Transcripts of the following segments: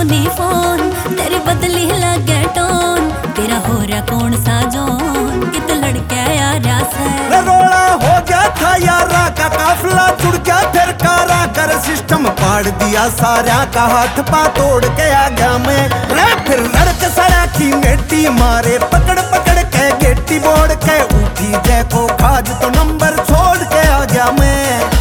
नी phone, तेरी बदली लगे टोन, तेरा हो रहा कौन सा जोन, कित लड़के यारा से रोड़ा हो गया था यारा का काफिला जुड़ गया फिर कारा कर सिस्टम पाड़ दिया सारा का हाथ पा तोड़ के आ गया मैं रे फिर लड़क सड़ा की मेटी मारे पकड़ पकड़ के गेटी बोड़ के उठी देखो खाज तो नंबर छोड़ के आ गया मैं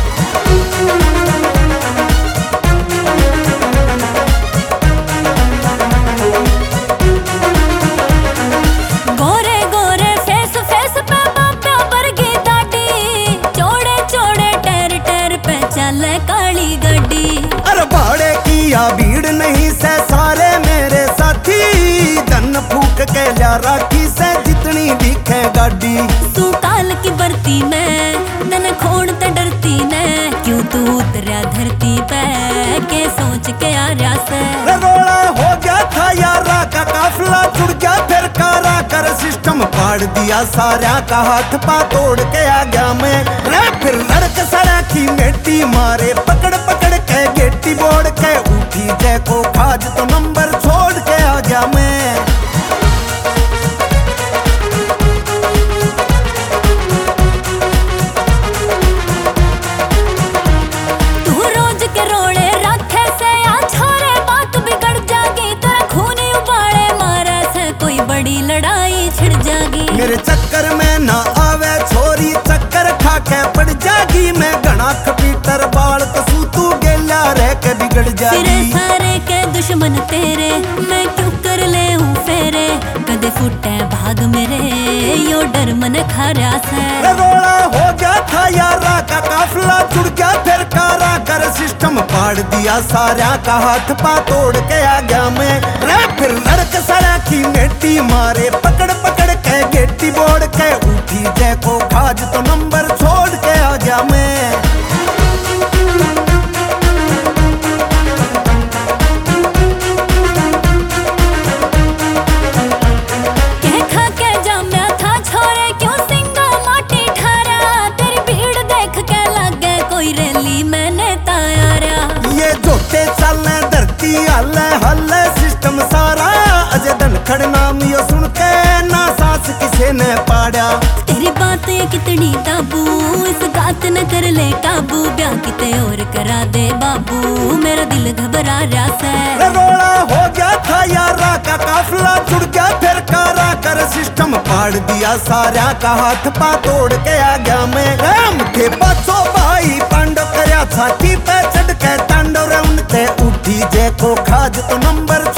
काली गड्डी अरे भाड़े किया भीड़ नहीं से सारे मेरे साथी धन फूक के ला राखी से जितनी दिखे गाड़ी तू काल की बरती में तन खोड़ ते डरती ने क्यों तू उतरा धरती पे के सोच के आ रहा से रोड़ा हो गया था यारा का काफिला जुड़ गया फिर कारा कर सिस्टम पाड़ दिया सारा का हाथ पा तोड़ के आ गया मैं रे फिर लड़क सड़ा की मेटी मारे पकड़ पकड़ के गेटी बोड़ के उठी देखो खाज तो नंबर छोड़ के आ गया मैं लड़ाई छिड़ जागी मेरे चक्कर में ना आवे छोरी चक्कर खा के पड़ जागी मैं घना कपीतर बाल कसू तू गेला रह के बिगड़ जागी तेरे सारे के दुश्मन तेरे मैं क्यों कर ले हूँ फेरे कदे फुटे भाग मेरे यो डर मन खा रहा से रोड़ा हो गया था यारा का काफिला जुड़ गया फिर कारा कर सिस्टम पाड़ दिया सारा का हाथ पा तोड़ के आ गया मैं रे फिर लड़क सड़ा की मेटी मारे पकड़ पकड़ के गेटी बोड़ के उठी देखो खाज तो नंबर छोड़ के आ गया मैं हल्ले सिस्टम सारा अजय धनखड़ नाम यो सुन के ना सास किसे ने पाड़ा तेरी बात ये कितनी ताबू इस बात न कर ले काबू ब्याह किते और करा दे बाबू मेरा दिल घबरा रहा से रोड़ा हो गया था यारा का काफिला जुड़ गया फिर कारा कर सिस्टम पाड़ दिया सारा का हाथ पा तोड़ के आ गया मैं राम के बच्चों भाई पांडव करया छाती पे चढ़ के तांडव रे उनते उठी जे को खाज तो नंबर